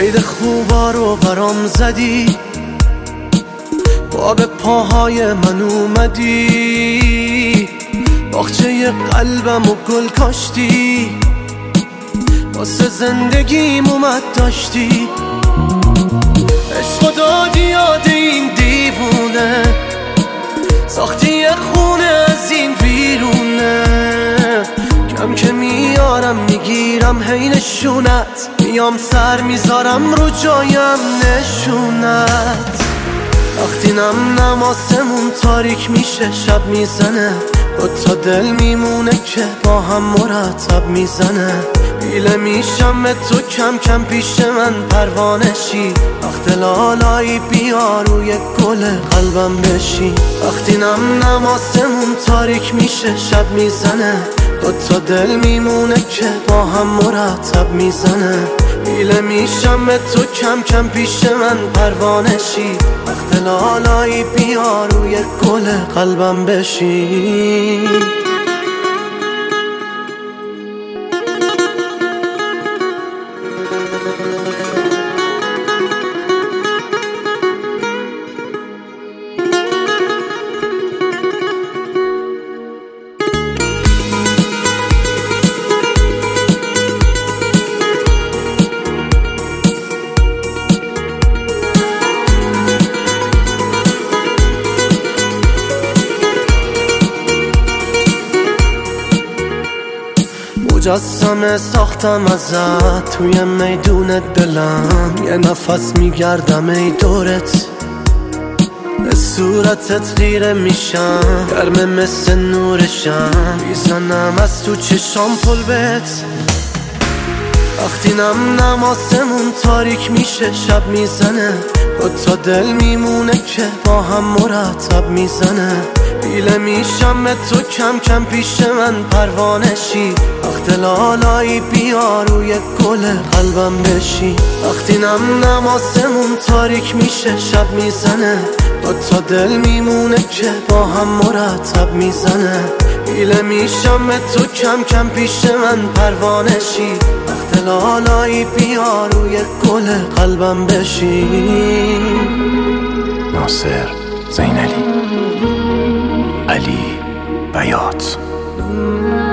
قید خوبا رو برام زدی، با به پاهای من اومدی، باغچه قلبم و گل کاشتی، واسه زندگیم اومد داشتی. عشق دادی یاد این دیوونه، ساختی یه خونه از این ویرونه، کم که میارم میگیرم هی نشونت، میام سر میذارم رو جایم نشونت. وقتی نم آسمون تاریک میشه شب میزنه، دوتا دل میمونه که با هم مرتب میزنه. پیله میشم به تو کم کم پیش من پروانه شی، وقت لالایی بیا روی گل قلبم بشی. وقتی نم آسمون تاریک میشه شب میزنه، دوتا دل میمونه که با هم مرتب میزنه. پیله میشم به تو کم کم پیش من پروانه شی، وقت لالایی بیا روی گل قلبم بشی. مجسمه ساختم ازت توی میدون دلم، یه نفس میگردم ای دورت، به صورتت غیره میشم، گرمه مثل نورشم، میزنم از تو چشام پلبت. وقتی نم آسمون تاریک میشه شب میزنه، دوتا دل میمونه که با هم مرتب میزنه. پیله میشم به تو کم کم پیش من پروانه شی، وقت لالایی بیا روی گل قلبم بشی. وقتی نم آسمون تاریک میشه شب میزنه، دوتا دل میمونه که با هم مرتب میزنه. پیله میشم به تو کم کم پیش من پروانه شی، وقت لالایی بیا روی گل قلبم بشی. ناصر زینلی، علی بیات.